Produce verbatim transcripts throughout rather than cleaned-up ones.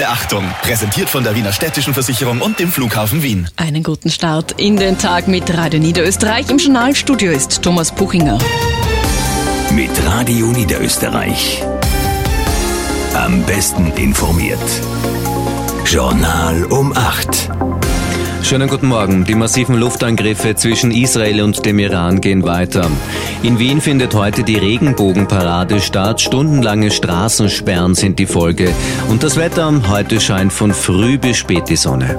Beachtung. Präsentiert von der Wiener Städtischen Versicherung und dem Flughafen Wien. Einen guten Start in den Tag mit Radio Niederösterreich. Im Journalstudio ist Thomas Puchinger. Mit Radio Niederösterreich. Am besten informiert. Journal um acht. Schönen guten Morgen. Die massiven Luftangriffe zwischen Israel und dem Iran gehen weiter. In Wien findet heute die Regenbogenparade statt. Stundenlange Straßensperren sind die Folge. Und das Wetter heute scheint von früh bis spät die Sonne.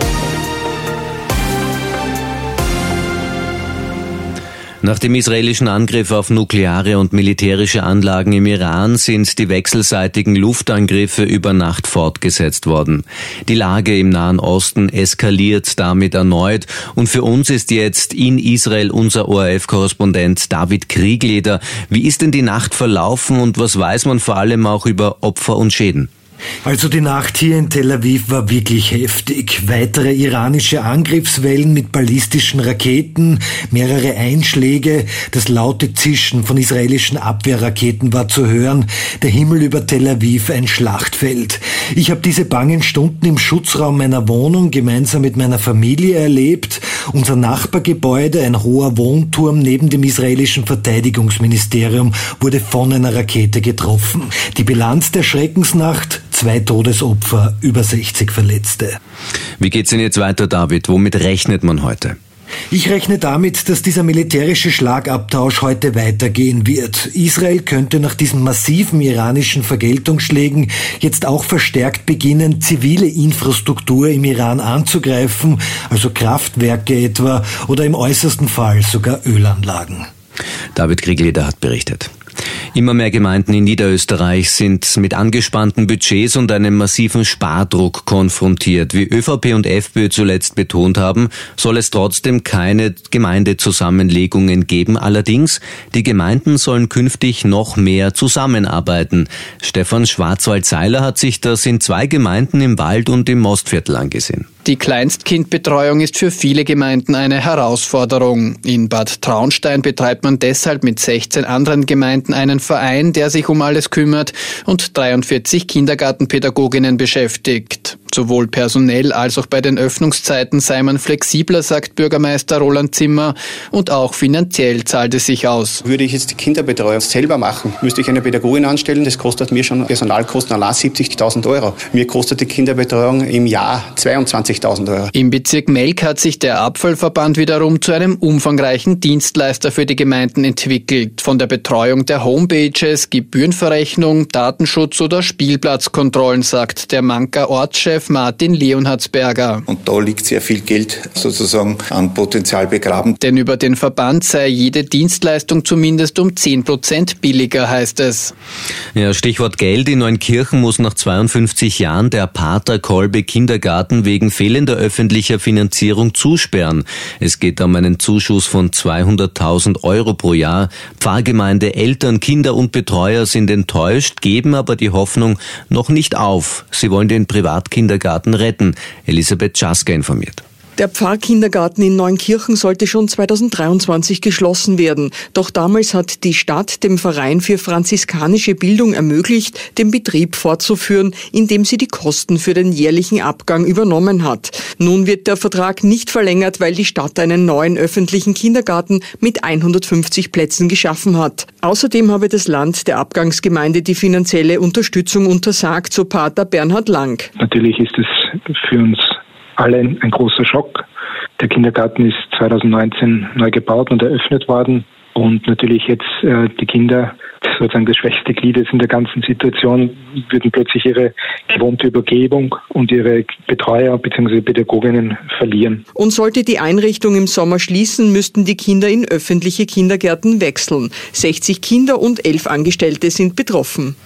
Nach dem israelischen Angriff auf nukleare und militärische Anlagen im Iran sind die wechselseitigen Luftangriffe über Nacht fortgesetzt worden. Die Lage im Nahen Osten eskaliert damit erneut und für uns ist jetzt in Israel unser O R F-Korrespondent David Kriegleder. Wie ist denn die Nacht verlaufen und was weiß man vor allem auch über Opfer und Schäden? Also die Nacht hier in Tel Aviv war wirklich heftig. Weitere iranische Angriffswellen mit ballistischen Raketen, mehrere Einschläge, das laute Zischen von israelischen Abwehrraketen war zu hören. Der Himmel über Tel Aviv ein Schlachtfeld. Ich habe diese bangen Stunden im Schutzraum meiner Wohnung gemeinsam mit meiner Familie erlebt. Unser Nachbargebäude, ein hoher Wohnturm neben dem israelischen Verteidigungsministerium, wurde von einer Rakete getroffen. Die Bilanz der Schreckensnacht: zwei Todesopfer, über sechzig Verletzte. Wie geht's denn jetzt weiter, David? Womit rechnet man heute? Ich rechne damit, dass dieser militärische Schlagabtausch heute weitergehen wird. Israel könnte nach diesen massiven iranischen Vergeltungsschlägen jetzt auch verstärkt beginnen, zivile Infrastruktur im Iran anzugreifen, also Kraftwerke etwa oder im äußersten Fall sogar Ölanlagen. David Kriegleder hat berichtet. Immer mehr Gemeinden in Niederösterreich sind mit angespannten Budgets und einem massiven Spardruck konfrontiert. Wie ÖVP und FPÖ zuletzt betont haben, soll es trotzdem keine Gemeindezusammenlegungen geben. Allerdings, die Gemeinden sollen künftig noch mehr zusammenarbeiten. Stefan Schwarzwald-Seiler hat sich das in zwei Gemeinden im Wald- und im Mostviertel angesehen. Die Kleinstkindbetreuung ist für viele Gemeinden eine Herausforderung. In Bad Traunstein betreibt man deshalb mit sechzehn anderen Gemeinden einen Verein, der sich um alles kümmert und dreiundvierzig Kindergartenpädagoginnen beschäftigt. Sowohl personell als auch bei den Öffnungszeiten sei man flexibler, sagt Bürgermeister Roland Zimmer, und auch finanziell zahlt es sich aus. Würde ich jetzt die Kinderbetreuung selber machen, müsste ich eine Pädagogin anstellen, das kostet mir schon Personalkosten allein siebzigtausend Euro. Mir kostet die Kinderbetreuung im Jahr zweiundzwanzigtausend Euro. Im Bezirk Melk hat sich der Abfallverband wiederum zu einem umfangreichen Dienstleister für die Gemeinden entwickelt. Von der Betreuung der Homepages, Gebührenverrechnung, Datenschutz oder Spielplatzkontrollen, sagt der Manker Ortschef Martin Leonhardsberger. Und da liegt sehr viel Geld sozusagen an Potenzial begraben. Denn über den Verband sei jede Dienstleistung zumindest um zehn Prozent billiger, heißt es. Ja, Stichwort Geld. In Neunkirchen muss nach zweiundfünfzig Jahren der Pater Kolbe Kindergarten wegen fehlender öffentlicher Finanzierung zusperren. Es geht um einen Zuschuss von zweihunderttausend Euro pro Jahr. Pfarrgemeinde, Eltern, Kinder und Betreuer sind enttäuscht, geben aber die Hoffnung noch nicht auf. Sie wollen den Privatkindergarten retten. Elisabeth Czaska informiert. Der Pfarrkindergarten in Neunkirchen sollte schon zweitausenddreiundzwanzig geschlossen werden. Doch damals hat die Stadt dem Verein für franziskanische Bildung ermöglicht, den Betrieb fortzuführen, indem sie die Kosten für den jährlichen Abgang übernommen hat. Nun wird der Vertrag nicht verlängert, weil die Stadt einen neuen öffentlichen Kindergarten mit hundertfünfzig Plätzen geschaffen hat. Außerdem habe das Land der Abgangsgemeinde die finanzielle Unterstützung untersagt, so Pater Bernhard Lang. Natürlich ist es für uns alle ein großer Schock. Der Kindergarten ist zweitausendneunzehn neu gebaut und eröffnet worden. Und natürlich jetzt äh, die Kinder, sozusagen das schwächste Glied in der ganzen Situation, würden plötzlich ihre gewohnte Übergebung und ihre Betreuer bzw. Pädagoginnen verlieren. Und sollte die Einrichtung im Sommer schließen, müssten die Kinder in öffentliche Kindergärten wechseln. sechzig Kinder und elf Angestellte sind betroffen.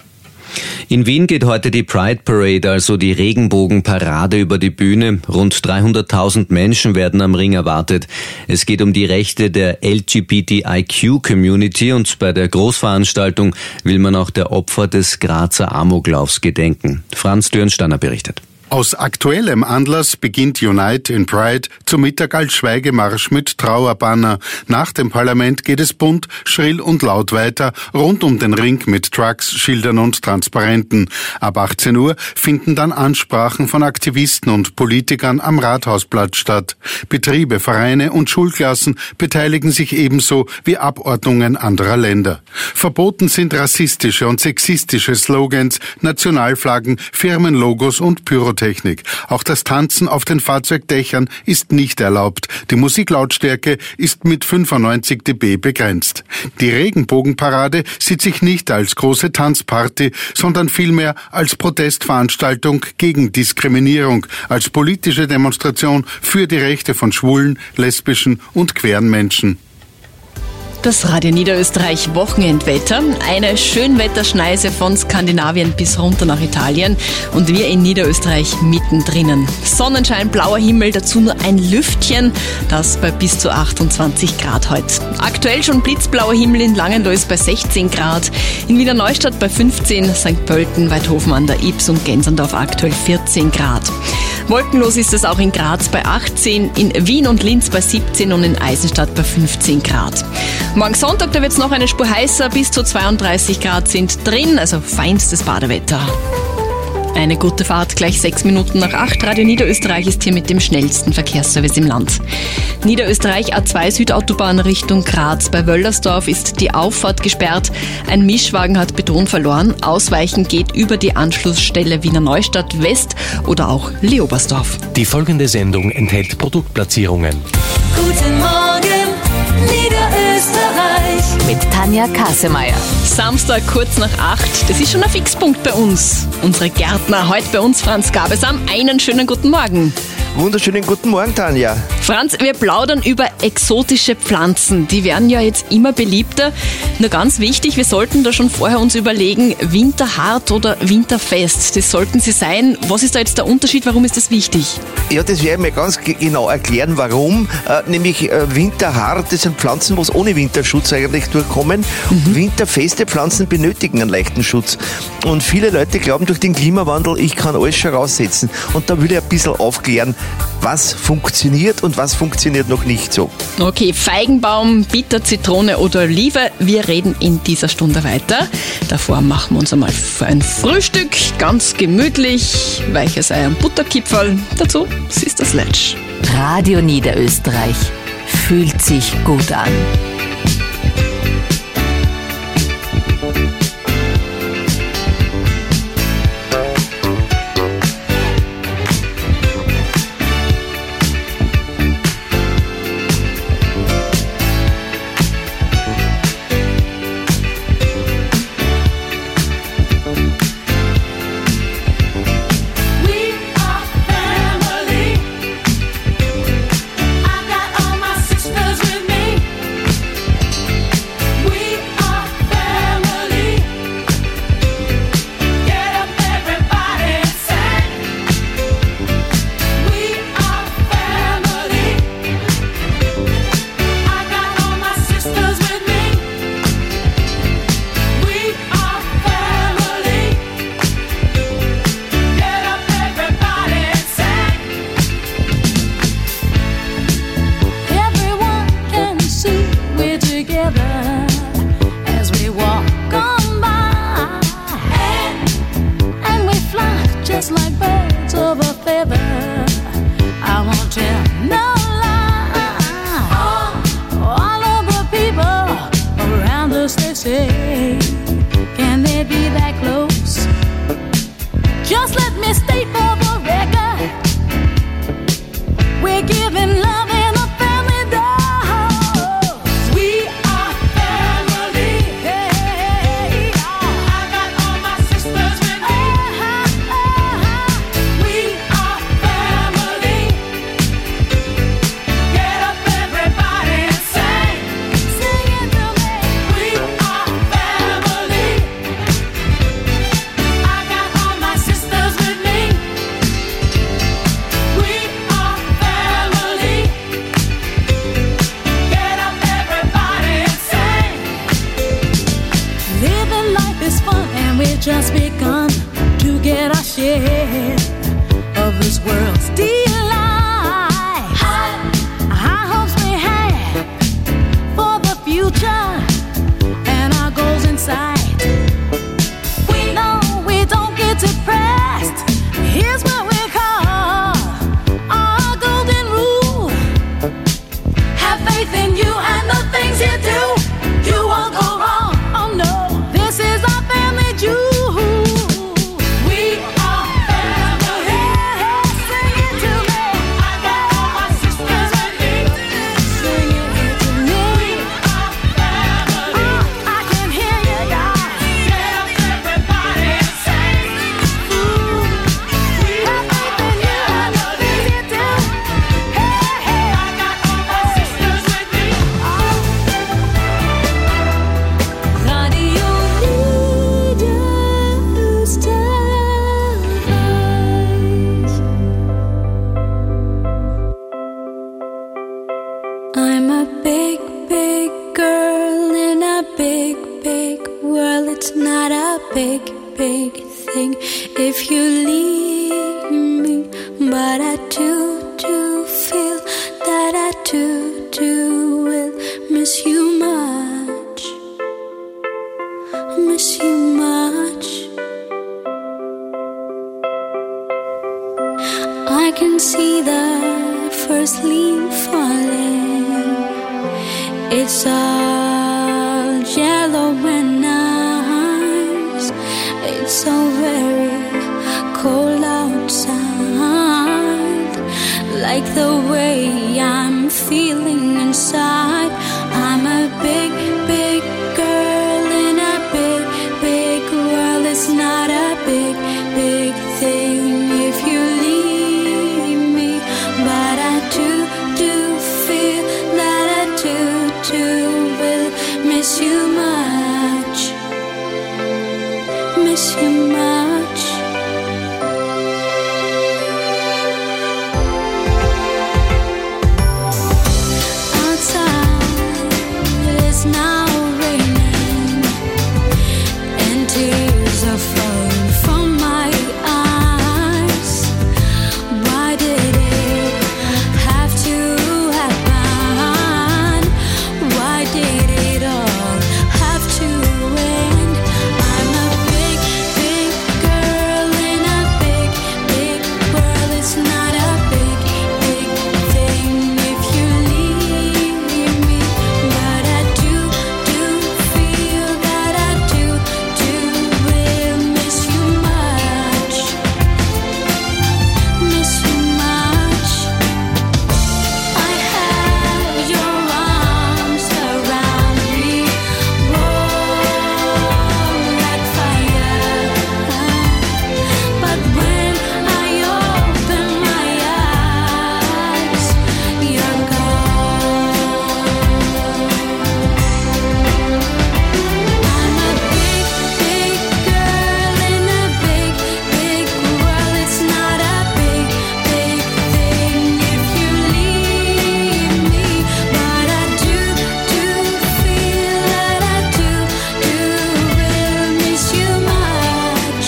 In Wien geht heute die Pride Parade, also die Regenbogenparade, über die Bühne. Rund dreihunderttausend Menschen werden am Ring erwartet. Es geht um die Rechte der L G B T I Q-Community und bei der Großveranstaltung will man auch der Opfer des Grazer Amoklaufs gedenken. Franz Dürnsteiner berichtet. Aus aktuellem Anlass beginnt Unite in Pride zum Mittag als Schweigemarsch mit Trauerbanner. Nach dem Parlament geht es bunt, schrill und laut weiter, rund um den Ring mit Trucks, Schildern und Transparenten. Ab achtzehn Uhr finden dann Ansprachen von Aktivisten und Politikern am Rathausplatz statt. Betriebe, Vereine und Schulklassen beteiligen sich ebenso wie Abordnungen anderer Länder. Verboten sind rassistische und sexistische Slogans, Nationalflaggen, Firmenlogos und Pyrotechnik. Auch das Tanzen auf den Fahrzeugdächern ist nicht erlaubt. Die Musiklautstärke ist mit fünfundneunzig Dezibel begrenzt. Die Regenbogenparade sieht sich nicht als große Tanzparty, sondern vielmehr als Protestveranstaltung gegen Diskriminierung, als politische Demonstration für die Rechte von schwulen, lesbischen und queeren Menschen. Das Radio Niederösterreich Wochenendwetter. Eine Schönwetterschneise von Skandinavien bis runter nach Italien und wir in Niederösterreich mittendrin. Sonnenschein, blauer Himmel, dazu nur ein Lüftchen, das bei bis zu achtundzwanzig Grad heute. Aktuell schon blitzblauer Himmel in Langenlois bei sechzehn Grad, in Wiener Neustadt bei fünfzehn, Sankt Pölten, Weidhofen an der Ybbs und Gensendorf aktuell vierzehn Grad. Wolkenlos ist es auch in Graz bei achtzehn, in Wien und Linz bei siebzehn und in Eisenstadt bei fünfzehn Grad. Morgen Sonntag, da wird es noch eine Spur heißer, bis zu zweiunddreißig Grad sind drin, also feinstes Badewetter. Eine gute Fahrt, gleich sechs Minuten nach acht. Radio Niederösterreich ist hier mit dem schnellsten Verkehrsservice im Land. Niederösterreich A zwei Südautobahn Richtung Graz. Bei Wöllersdorf ist die Auffahrt gesperrt. Ein Mischwagen hat Beton verloren. Ausweichen geht über die Anschlussstelle Wiener Neustadt West oder auch Leobersdorf. Die folgende Sendung enthält Produktplatzierungen. Guten Morgen, Niederösterreich. Mit Tanja Kasemeyer. Samstag kurz nach acht. Das ist schon ein Fixpunkt bei uns. Unsere Gärtner, heute bei uns Franz Gabesam. Einen schönen guten Morgen. Wunderschönen guten Morgen, Tanja. Franz, wir plaudern über exotische Pflanzen. Die werden ja jetzt immer beliebter. Nur ganz wichtig, wir sollten da schon vorher uns überlegen, winterhart oder winterfest. Das sollten sie sein. Was ist da jetzt der Unterschied? Warum ist das wichtig? Ja, das werde ich mir ganz genau erklären, warum. Äh, nämlich äh, winterhart, das sind Pflanzen, wo es ohne Winterschutz eigentlich durchkommen. Mhm. Winterfeste Pflanzen benötigen einen leichten Schutz. Und viele Leute glauben durch den Klimawandel, ich kann alles schon raussetzen. Und da will ich ein bisschen aufklären, was funktioniert und was funktioniert noch nicht so. Okay, Feigenbaum, Bitter, Zitrone oder Olive. Wir reden in dieser Stunde weiter. Davor machen wir uns einmal für ein Frühstück. Ganz gemütlich. Weiches Ei und Butterkipferl. Dazu Sister Sledge. Radio Niederösterreich. Fühlt sich gut an. I got all my sisters with me. do, do feel that I do, do will miss you much, miss you much. I can see the first leaf falling. It's all yellow and nice. It's so very cold outside. Like the way I'm feeling inside. I'm a big, big girl in a big, big world. It's not a big, big thing if you leave me. But I do, do feel that I do, do will miss you much, miss you much. Outside it's now raining and tears are falling from my eyes. Why did it have to happen? Why did it all have to end? I'm a big, big girl in a big, big world. It's not a big, big thing if you leave me. But I do, do feel that I do, do will miss you much, miss you much. I have your arms around me, warm like fire. But when I open my eyes, you're gone. I'm a big, big girl in a big, big world. It's not a big, big thing if you leave me. But I do, do feel that I do, do will miss you much,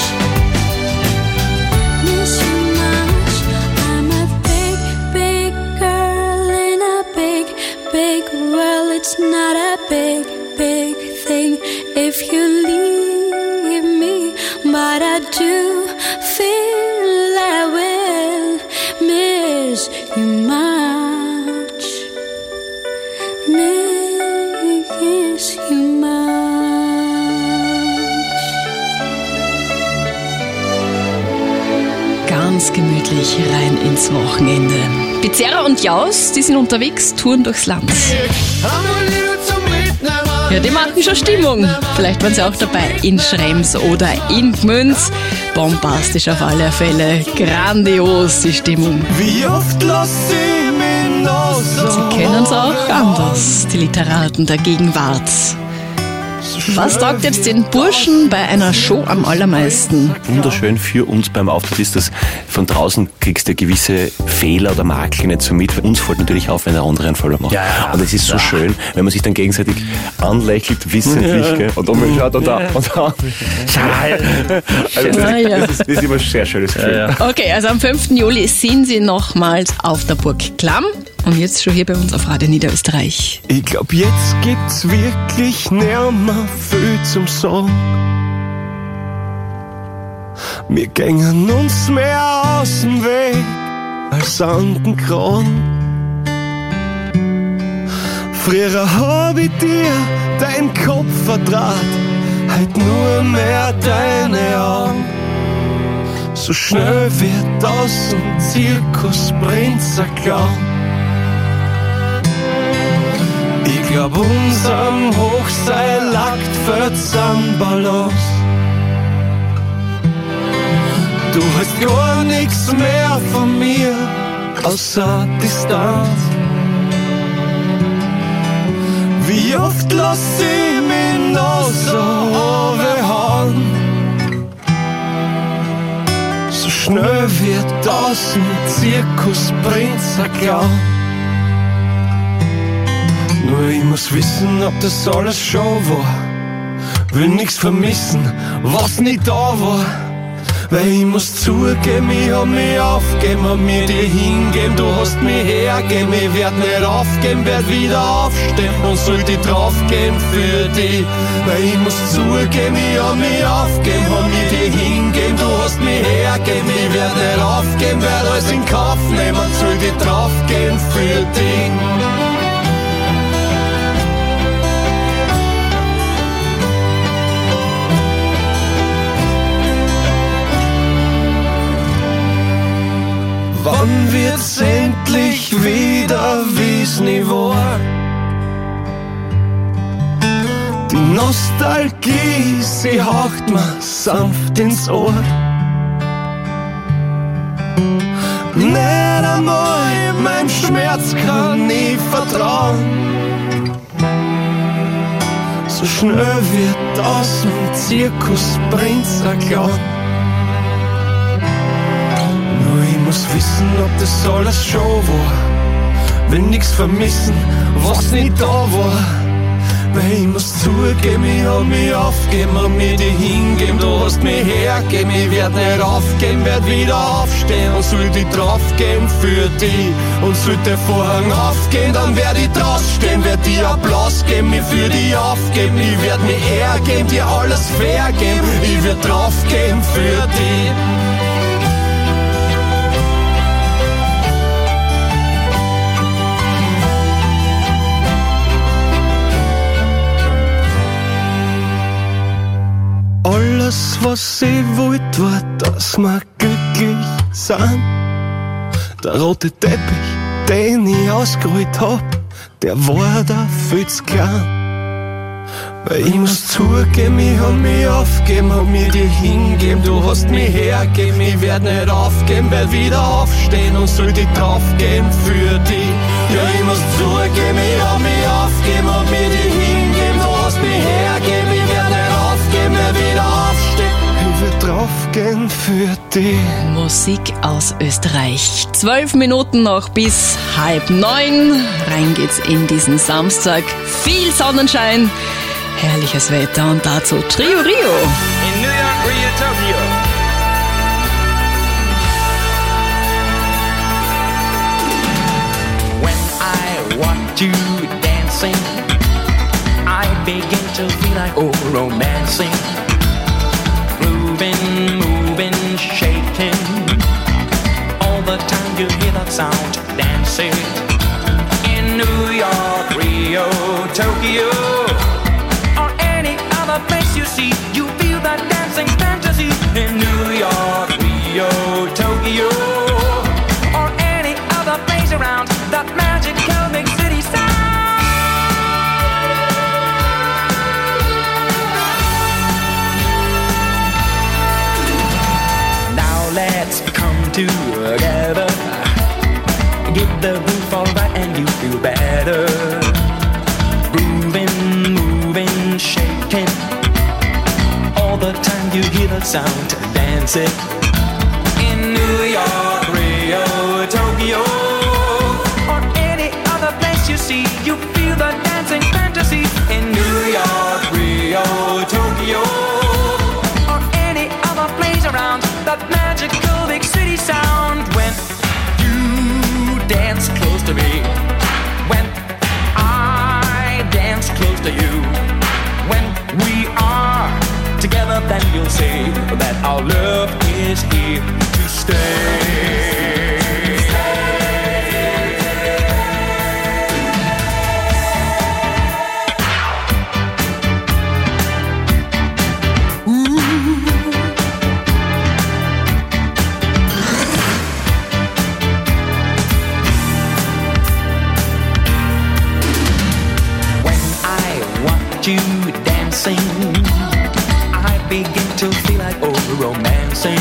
miss you much. I'm a big, big girl in a big, big world. It's not a big, big thing if you leave me. But I do feel I will miss you much, miss you much. Ganz gemütlich rein ins Wochenende. Pizzerra und Jaus, die sind unterwegs, touren durchs Land. Ja, die machen schon Stimmung. Vielleicht waren sie auch dabei in Schrems oder in Gmünd. Bombastisch auf alle Fälle. Grandios die Stimmung. Wie oft lass ich mich noch so. Sie kennen es auch anders, die Literaten der Gegenwart. Was taugt jetzt den Burschen bei einer Show am allermeisten? Wunderschön für uns beim Auftritt ist, dass von draußen kriegst du gewisse Fehler oder Makel nicht so mit. Uns fällt natürlich auf, wenn der andere einen Fehler macht. Ja, ja. Und es ist so ja. schön, wenn man sich dann gegenseitig anlächelt, wissentlich, ja. gell? Und dann ja. schaut und da und da. Also das, ja, ja. das, ist, das ist immer ein sehr schönes Gefühl. Ja, ja. Okay, also am fünften Juli sind sie nochmals auf der Burg Klamm. Und jetzt schon hier bei uns auf Radio Niederösterreich. Ich glaub, jetzt gibt's wirklich nimmer viel zum Sagen. Wir gängen uns mehr aus dem Weg als an den Kran. Früher hab ich dir deinen Kopf verdraht, heut nur mehr deine Augen. So schnell wird aus dem Zirkusprinz ein Clown. Ich glaub, unserem Hochseil lagt verzahm Balance. Du hast gar nichts mehr von mir, außer Distanz. Wie oft lass ich mich noch so overhauen? So schnell wird aus dem Zirkusprinz ein Clown. Nur ich muss wissen, ob das alles Show war. Will nix vermissen, was nicht da war. Weil ich muss zugeben, ich hab mich aufgeben, hab mir dir hingeben, du hast mich hergeben, ich werd nicht aufgeben, werd wieder aufstehen und soll die draufgehen für dich. Weil ich muss zugeben, ich hab mich aufgeben, hab mir dir hingeben, du hast mich hergeben, ich werd nicht aufgeben, werd alles in Kauf nehmen und soll die draufgehen für dich. Wann wird's endlich wieder, wie's nie war? Die Nostalgie, sie haucht mir sanft ins Ohr. Nicht einmal mein Schmerz kann ich vertrauen. So schnell wird aus dem Zirkus Prinz ein Clown. Ich muss wissen, ob das alles Show war. Will nix vermissen, was nicht da war. Weil ich muss zugeben, ich hab mich aufgeben, hab mir die hingeben, du hast mich hergeben, ich werd nicht aufgeben, werd wieder aufstehen und soll die draufgehen für dich. Und sollte der Vorhang aufgehen, dann werd ich drausstehen, werd dir Applaus geben, mich für dich aufgeben, ich werd mich hergeben, dir alles fair geben, ich werd draufgehen für dich. Alles, was ich wollt, war, dass wir glücklich sind. Der rote Teppich, den ich ausgerollt hab, der war da viel zu klein. Weil ich muss zugeben, ich hab mich aufgeben, hab mir dir hingeben, du hast mich hergeben, ich werd nicht aufgeben, werd wieder aufstehen und soll die draufgehen für dich. Ja, ich muss zugeben, ich hab mich aufgeben, hab mir dir hingeben, du hast mich hergeben, ich werd nicht aufgeben, werd wieder aufstehen. Ich will draufgehen für dich. Musik aus Österreich. Zwölf Minuten noch bis halb neun. Rein geht's in diesen Samstag. Viel Sonnenschein, herrliches Wetter und dazu Trio Rio. In New York, Rio, Tokyo. When I watch you dancing, I begin to feel like oh romancing. Moving, moving, shaking. All the time you hear that sound, dancing. In New York, Rio, Tokyo, or any other place you see, you feel that dancing fantasy. In New York, Rio, Tokyo, or any other place around, that magical big city sound. Let's come together. Get the groove all right and you feel better. Moving, moving, shaking. All the time you hear the sound dancing. In New York, Rio, Tokyo, or any other place you see, you feel the dancing fantasy. In New York, Rio, Tokyo, or any other place around, that magical big city sound. When you dance close to me, when I dance close to you, when we are together, then you'll see that our love is here to stay. You dancing, I begin to feel like oh romancing.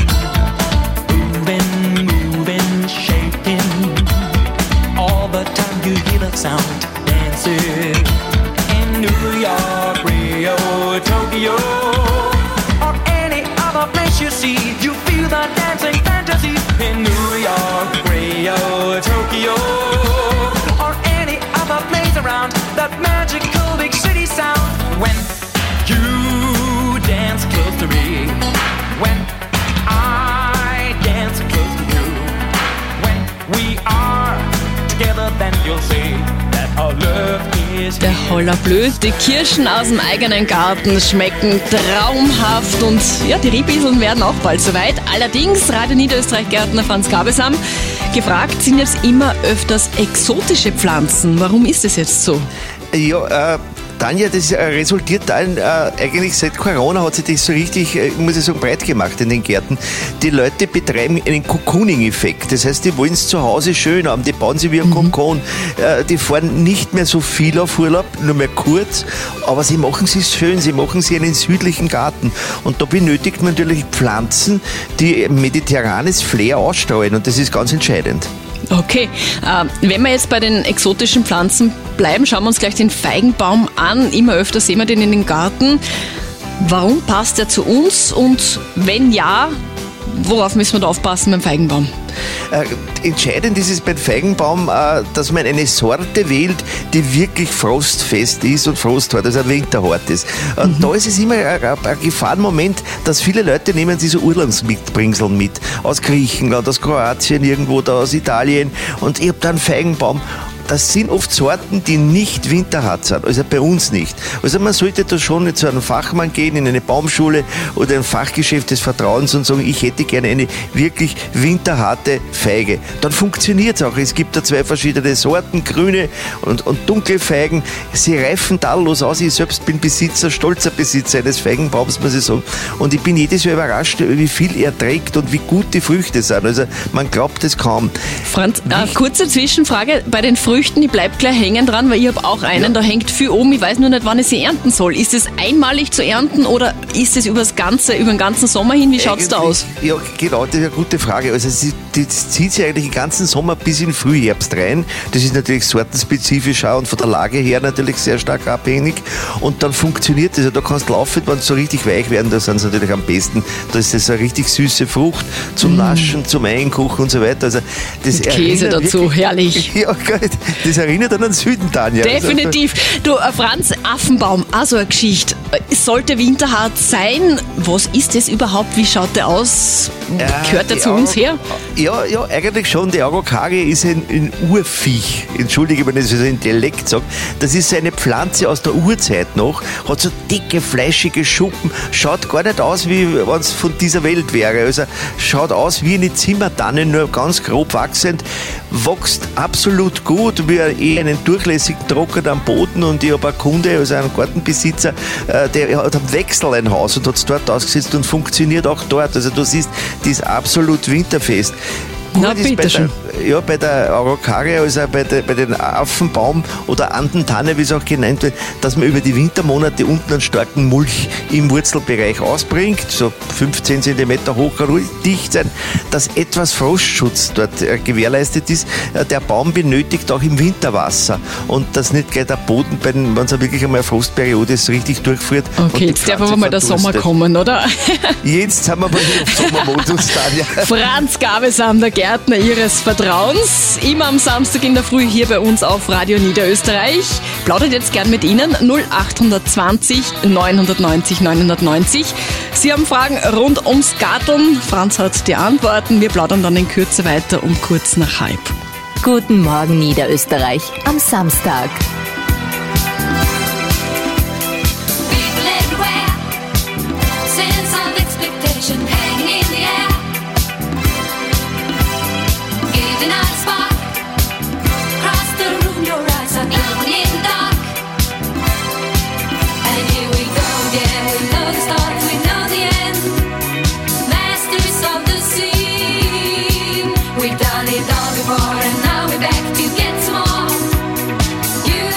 Moving, moving, shaking. All the time you hear the sound dancing. In New York, Rio, Tokyo, or any other place you see, you feel the dancing fantasy. In New York, Rio, Tokyo, or any other place around, that magical big city sound. When you dance close to me, when we are together, then you'll see that our love is Der Holler blöd, die Kirschen aus dem eigenen Garten schmecken traumhaft und ja, die Riebiseln werden auch bald soweit. Allerdings, Radio Niederösterreich-Gärtner Franz Gabesam, gefragt sind jetzt immer öfters exotische Pflanzen. Warum ist das jetzt so? Ja, äh, Tanja, das äh, resultiert darin, äh, eigentlich seit Corona hat sich das so richtig, äh, muss ich sagen, breit gemacht in den Gärten. Die Leute betreiben einen Cocooning-Effekt. Das heißt, die wollen es zu Hause schön haben, die bauen sich wie ein mhm. Kokon. Äh, die fahren nicht mehr so viel auf Urlaub, nur mehr kurz, aber sie machen es schön, sie machen sie einen südlichen Garten. Und da benötigt man natürlich Pflanzen, die ein mediterranes Flair ausstrahlen und das ist ganz entscheidend. Okay, äh, wenn wir jetzt bei den exotischen Pflanzen bleiben, schauen wir uns gleich den Feigenbaum an. Immer öfter sehen wir den in den Garten. Warum passt er zu uns und wenn ja, worauf müssen wir da aufpassen beim Feigenbaum? Äh, entscheidend ist es beim Feigenbaum, äh, dass man eine Sorte wählt, die wirklich frostfest ist und frosthart, also winterhart ist. Und mhm. da ist es immer ein, ein Gefahrenmoment, dass viele Leute nehmen diese Urlaubsmitbringseln mit. Aus Griechenland, aus Kroatien, irgendwo da aus Italien. Und ich habe da einen Feigenbaum. Das sind oft Sorten, die nicht winterhart sind, also bei uns nicht. Also man sollte da schon zu einem Fachmann gehen, in eine Baumschule oder ein Fachgeschäft des Vertrauens und sagen, ich hätte gerne eine wirklich winterharte Feige. Dann funktioniert es auch. Es gibt da zwei verschiedene Sorten, grüne und, und dunkle Feigen. Sie reifen tadellos aus. Ich selbst bin Besitzer, stolzer Besitzer eines Feigenbaums, muss ich sagen. Und ich bin jedes Jahr überrascht, wie viel er trägt und wie gut die Früchte sind. Also man glaubt es kaum. Franz, äh, kurze Zwischenfrage bei den Früchten. Ich bleib gleich hängen dran, weil ich habe auch einen, ja. Da hängt viel oben. Ich weiß nur nicht, wann ich sie ernten soll. Ist es einmalig zu ernten oder ist es über das ganze, über den ganzen Sommer hin? Wie schaut es da aus? Ja, genau, das ist eine gute Frage. Also sie, das zieht sich eigentlich den ganzen Sommer bis in den Frühherbst rein. Das ist natürlich sortenspezifisch auch und von der Lage her natürlich sehr stark abhängig. Und dann funktioniert das. Also da kannst du laufen, wenn sie so richtig weich werden, da sind sie natürlich am besten. Da ist das eine richtig süße Frucht zum mm. Naschen, zum Einkochen und so weiter. Also das und Käse dazu, wirklich, herrlich. Ja, gut. Das erinnert an den Süden, Tanja. Definitiv. Du, Franz, Affenbaum, also eine Geschichte. Es sollte winterhart sein. Was ist das überhaupt? Wie schaut der aus? Äh, Gehört der zu Auro- uns her? Ja, ja, eigentlich schon. Die Araucaria ist ein, ein Urviech. Entschuldige, wenn ich das so in Dialekt sage. Das ist eine Pflanze aus der Urzeit noch. Hat so dicke, fleischige Schuppen. Schaut gar nicht aus, wie wenn es von dieser Welt wäre. Also schaut aus wie eine Zimmertanne, nur ganz grob wachsend. Wächst absolut gut. Wir haben eh einen durchlässigen Trockner am Boden und ich habe einen Kunde, also einen Gartenbesitzer, äh, der hat am Wechsel ein Haus und hat es dort ausgesetzt und funktioniert auch dort. Also du siehst, die ist absolut winterfest. Na, bitte schön. Ja, bei der Araucaria, also bei, der, bei den Affenbaum oder Andentanne, wie es auch genannt wird, dass man über die Wintermonate unten einen starken Mulch im Wurzelbereich ausbringt, so fünfzehn Zentimeter hoch, ruhig dicht sein, dass etwas Frostschutz dort äh, gewährleistet ist. Äh, der Baum benötigt auch im Winter Wasser und dass nicht gleich der Boden, wenn es wirklich einmal eine Frostperiode ist, richtig durchfriert. Okay, jetzt darf aber mal der Sommer kommen, oder? Jetzt sind wir mal hier auf Sommermodus, Tanja. Franz Gabesam, der Gärtner Ihres Vertrauens, immer am Samstag in der Früh hier bei uns auf Radio Niederösterreich. Plaudert jetzt gern mit Ihnen null acht zwanzig neunhundertneunzig neunhundertneunzig. Sie haben Fragen rund ums Garteln. Franz hat die Antworten. Wir plaudern dann in Kürze weiter um kurz nach halb. Guten Morgen Niederösterreich am Samstag. We've done it all before and now we're back to get some more. You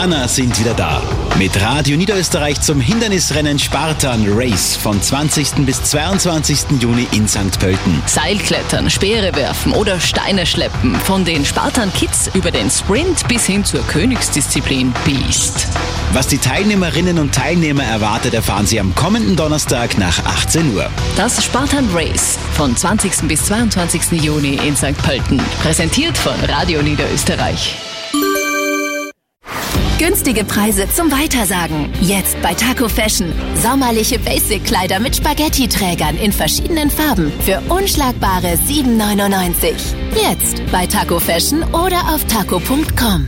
Spartaner sind wieder da. Mit Radio Niederösterreich zum Hindernisrennen Spartan Race vom zwanzigsten bis zweiundzwanzigsten Juni in Sankt Pölten. Seilklettern, Speere werfen oder Steine schleppen. Von den Spartan Kids über den Sprint bis hin zur Königsdisziplin Beast. Was die Teilnehmerinnen und Teilnehmer erwartet, erfahren Sie am kommenden Donnerstag nach achtzehn Uhr. Das Spartan Race von zwanzigsten bis zweiundzwanzigsten Juni in Sankt Pölten. Präsentiert von Radio Niederösterreich. Günstige Preise zum Weitersagen. Jetzt bei Taco Fashion. Sommerliche Basic-Kleider mit Spaghetti-Trägern in verschiedenen Farben für unschlagbare sieben neunundneunzig. Jetzt bei Taco Fashion oder auf taco punkt com.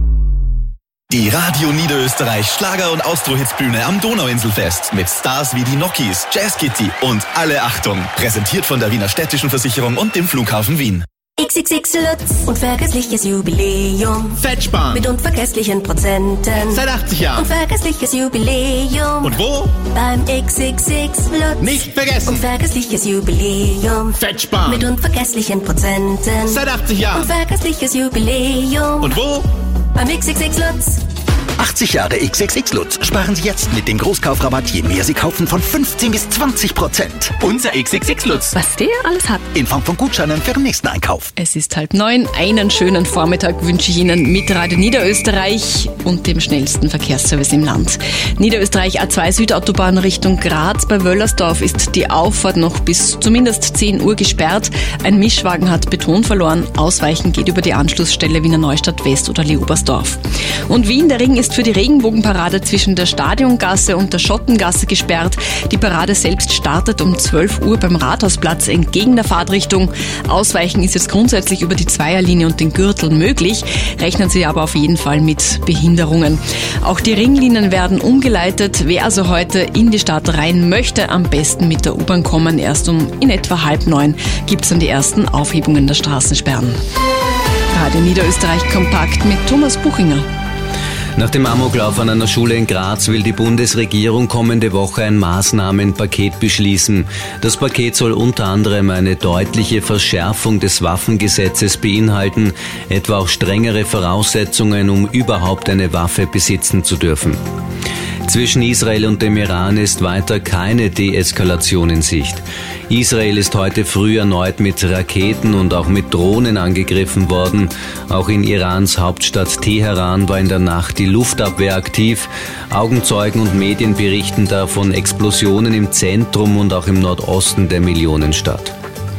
Die Radio Niederösterreich Schlager- und Austro-Hitsbühne am Donauinselfest mit Stars wie die Nokis, Jazz Kitty und Alle Achtung. Präsentiert von der Wiener Städtischen Versicherung und dem Flughafen Wien. X X X Lutz, unvergessliches Jubiläum. Fettsparen. Mit unvergesslichen Prozenten. Seit achtzig Jahren. Unvergessliches Jubiläum. Und wo? Beim X X X Lutz. Nicht vergessen. Unvergessliches Jubiläum. Fettsparen. Mit unvergesslichen Prozenten. Seit achtzig Jahren. Unvergessliches Jubiläum. Und wo? Beim X X X Lutz. achtzig Jahre X X X Lutz. Sparen Sie jetzt mit dem Großkaufrabatt, je mehr Sie kaufen, von fünfzehn bis zwanzig Prozent. Unser X X X Lutz. Was der alles hat. In Form von Gutscheinen für den nächsten Einkauf. Es ist halb neun. Einen schönen Vormittag wünsche ich Ihnen mit Radio Niederösterreich und dem schnellsten Verkehrsservice im Land. Niederösterreich A zwei Südautobahn Richtung Graz. Bei Wöllersdorf ist die Auffahrt noch bis zumindest zehn Uhr gesperrt. Ein Mischwagen hat Beton verloren. Ausweichen geht über die Anschlussstelle Wiener Neustadt West oder Leobersdorf. Und Wien, der Ring ist für die Regenbogenparade zwischen der Stadiongasse und der Schottengasse gesperrt. Die Parade selbst startet um zwölf Uhr beim Rathausplatz entgegen der Fahrtrichtung. Ausweichen ist jetzt grundsätzlich über die Zweierlinie und den Gürtel möglich. Rechnen Sie aber auf jeden Fall mit Behinderungen. Auch die Ringlinien werden umgeleitet. Wer also heute in die Stadt rein möchte, am besten mit der U-Bahn kommen. Erst um in etwa halb neun gibt es dann die ersten Aufhebungen der Straßensperren. Radio Niederösterreich kompakt mit Thomas Buchinger. Nach dem Amoklauf an einer Schule in Graz will die Bundesregierung kommende Woche ein Maßnahmenpaket beschließen. Das Paket soll unter anderem eine deutliche Verschärfung des Waffengesetzes beinhalten, etwa auch strengere Voraussetzungen, um überhaupt eine Waffe besitzen zu dürfen. Zwischen Israel und dem Iran ist weiter keine Deeskalation in Sicht. Israel ist heute früh erneut mit Raketen und auch mit Drohnen angegriffen worden. Auch in Irans Hauptstadt Teheran war in der Nacht die Luftabwehr aktiv. Augenzeugen und Medien berichten da von Explosionen im Zentrum und auch im Nordosten der Millionenstadt.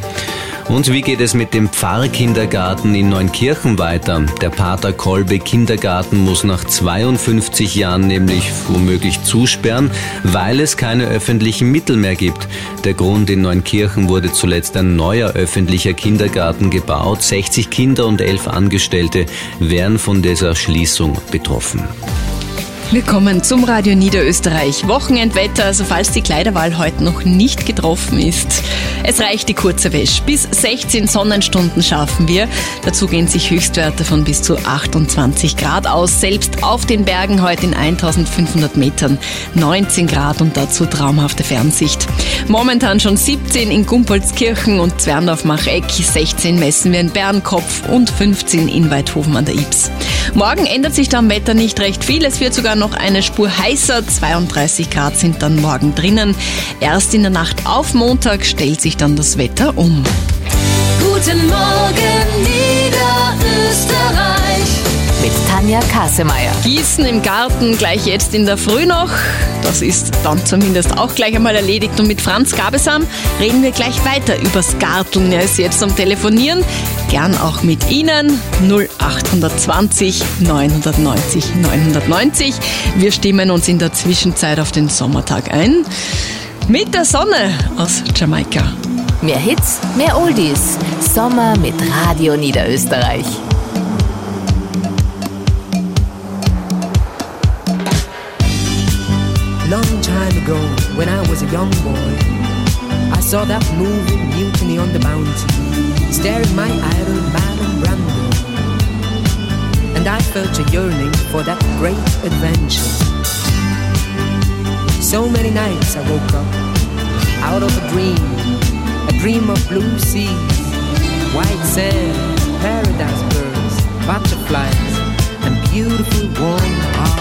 Und wie geht es mit dem Pfarrkindergarten in Neunkirchen weiter? Der Pater Kolbe Kindergarten muss nach zweiundfünfzig Jahren nämlich womöglich zusperren, weil es keine öffentlichen Mittel mehr gibt. Der Grund: in Neunkirchen wurde zuletzt ein neuer öffentlicher Kindergarten gebaut. sechzig Kinder und elf Angestellte wären von dieser Schließung betroffen. Willkommen zum Radio Niederösterreich Wochenendwetter, also falls die Kleiderwahl heute noch nicht getroffen ist. Es reicht die kurze Wäsche. Bis sechzehn Sonnenstunden schaffen wir. Dazu gehen sich Höchstwerte von bis zu achtundzwanzig Grad aus. Selbst auf den Bergen heute in eintausendfünfhundert Metern neunzehn Grad und dazu traumhafte Fernsicht. Momentan schon siebzehn in Gumpolskirchen und Zwerndorf-Macheck, sechzehn messen wir in Bernkopf und fünfzehn in Weidhofen an der Ybbs. Morgen ändert sich da am Wetter nicht recht viel. Es wird sogar noch eine Spur heißer. zweiunddreißig Grad sind dann morgen drinnen. Erst in der Nacht auf Montag stellt sich dann das Wetter um. Guten Morgen, Niederösterreich. Mit Tanja Kasemeyer. Gießen im Garten gleich jetzt in der Früh noch. Das ist dann zumindest auch gleich einmal erledigt. Und mit Franz Gabesam reden wir gleich weiter übers Garteln. Er ist jetzt am Telefonieren. Gern auch mit Ihnen. null acht zwanzig neunhundertneunzig neunhundertneunzig. Wir stimmen uns in der Zwischenzeit auf den Sommertag ein. Mit der Sonne aus Jamaika. Mehr Hits, mehr Oldies. Sommer mit Radio Niederösterreich. Long time ago, when I was a young boy, I saw that movie Mutiny on the Bounty, staring my idol Marlon Brando, and I felt a yearning for that great adventure. So many nights I woke up out of a dream, a dream of blue seas, white sand, paradise birds, butterflies, and beautiful warm hearts.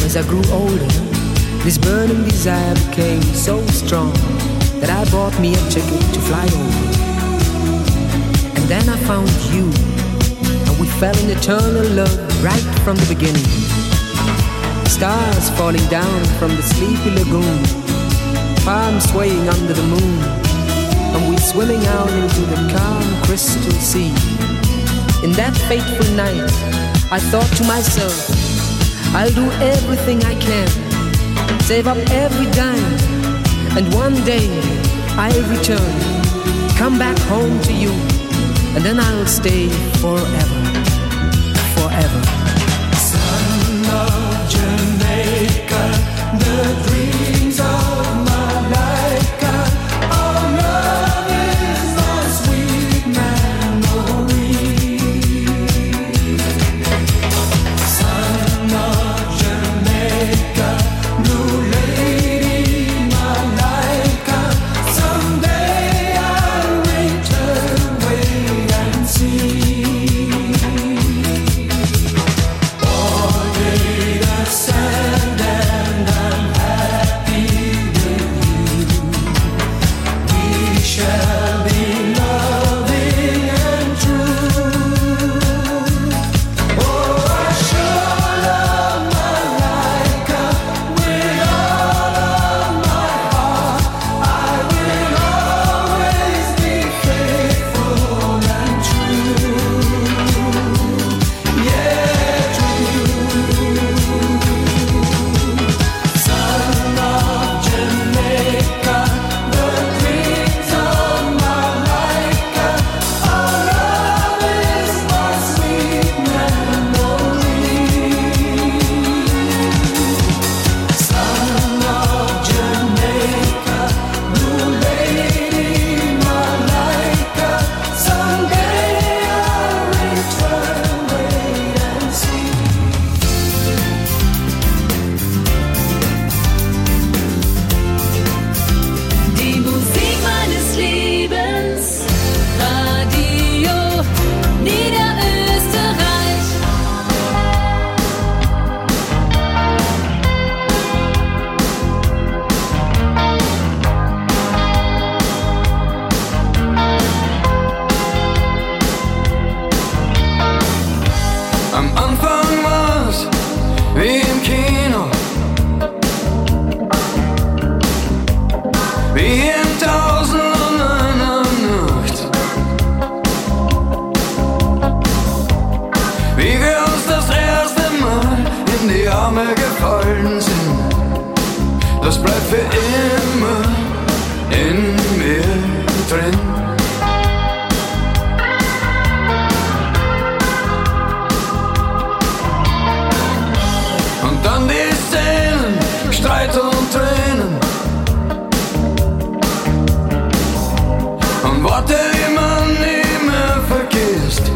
as I grew older, this burning desire became so strong that I bought me a ticket to fly over. And then I found you, and we fell in eternal love right from the beginning. Stars falling down from the sleepy lagoon, palms swaying under the moon, and we swimming out into the calm crystal sea. In that fateful night, I thought to myself, I'll do everything I can, save up every dime, and one day I'll return, come back home to you, and then I'll stay forever, forever. Son of Jamaica, the dreams of Malaika, our love is my sweet memory. Son of Jamaica, blue lady Malaika, someday I'll return, wait and see. Sand and I'm happy with you. We shall be loving and true. Oh, I sure love Malaika with all of my heart. I will always be faithful and true. Yeah, true. Son of Jamaica, the dreams of Malaika, our love is my sweet memory. Son of Jamaica, blue lady Malaika, someday I'll return, wait and see. Die Musik meines Lebens, Radio Niederösterreich. Am Anfang war's wie im Kino, wie in Tausend und einer Nacht, wie wir uns das erste Mal in die Arme gefallen sind. Das bleibt für immer in mir drin. Und dann die Szenen, Streit und Tränen und Worte, die man nie mehr vergisst.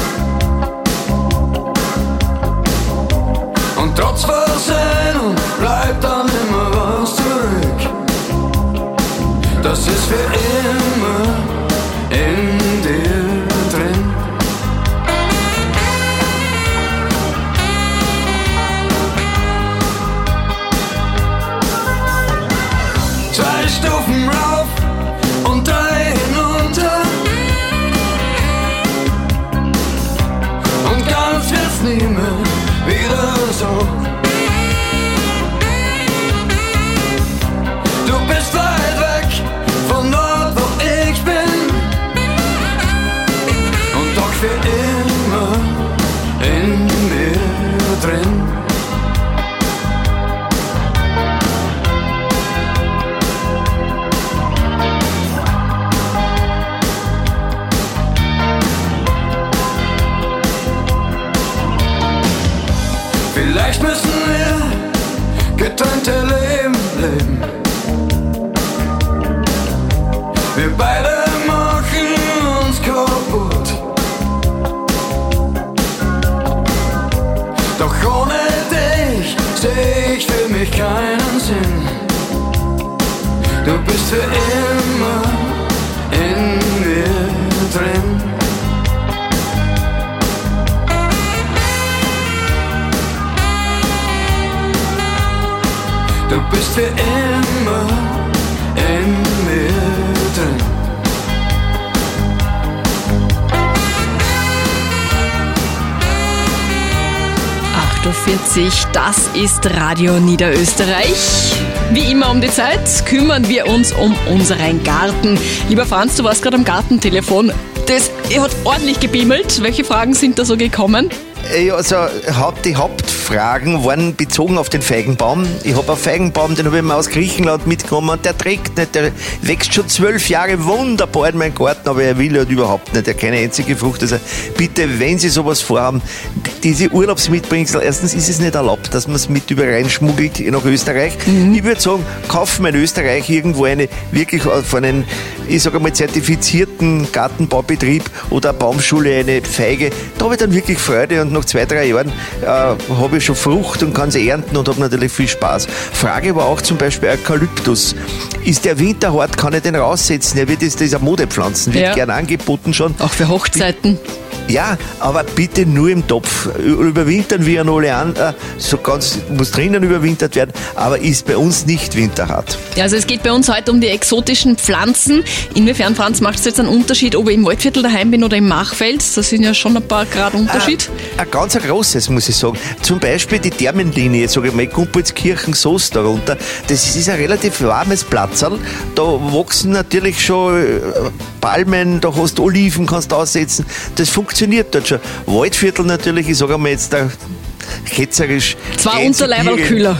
Und trotz Versöhnung bleibt dann immer was zurück. Das ist für immer in dir drin. Zwei Stufen rauf und drei hinunter, und ganz wird's nie mehr wieder so. Du bist weit weg von dort, wo ich bin, und doch für immer in mir drin. Vielleicht müssen wir getrennte Leben leben. Wir beide machen uns kaputt. Doch ohne dich seh ich für mich keinen Sinn. Du bist für immer in mir drin. du bist für immer in mir drin. achtundvierzig, das ist Radio Niederösterreich. Wie immer um die Zeit kümmern wir uns um unseren Garten. Lieber Franz, du warst gerade am Gartentelefon. Das hat ordentlich gebimmelt. Welche Fragen sind da so gekommen? Ja, also die Hauptfragen waren bezogen auf den Feigenbaum. Ich habe einen Feigenbaum, den habe ich mir aus Griechenland mitgenommen und der trägt nicht, der wächst schon zwölf Jahre wunderbar in meinem Garten, aber er will halt überhaupt nicht, er hat keine einzige Frucht. Also bitte, wenn Sie sowas vorhaben, diese Urlaubsmitbringsel, erstens ist es nicht erlaubt, dass man es mit über reinschmuggelt nach Österreich. Mhm. Ich würde sagen, kaufen wir in Österreich irgendwo eine wirklich von einem, ich sage mal, zertifizierten Gartenbaubetrieb oder eine Baumschule eine Feige. Da habe ich dann wirklich Freude und nach zwei, drei Jahren äh, habe ich schon Frucht und kann sie ernten und habe natürlich viel Spaß. Frage war auch zum Beispiel Eukalyptus. Ist der winterhart, kann ich den raussetzen? Er wird jetzt dieser Modepflanzen, wird Ja. gern angeboten schon. Auch für Hochzeiten. Ja, aber bitte nur im Topf. Überwintern wie an alle anderen, so ganz, muss drinnen überwintert werden, aber ist bei uns nicht winterhart. Ja, also es geht bei uns heute um die exotischen Pflanzen. Inwiefern, Franz, macht es jetzt einen Unterschied, ob ich im Waldviertel daheim bin oder im Machfeld? Das sind ja schon ein paar Grad Unterschied. Ein, ein ganz ein großes, muss ich sagen. Zum Beispiel die Thermenlinie, sage ich mal, Gumpelskirchen, Soest darunter. Das ist ein relativ warmes Platzerl. Da wachsen natürlich schon äh, Palmen, da hast du Oliven, kannst du aussetzen. Das funktioniert dort schon. Waldviertel natürlich, ich sage einmal jetzt da ketzerisch. Zwei Unterleiberlkühler.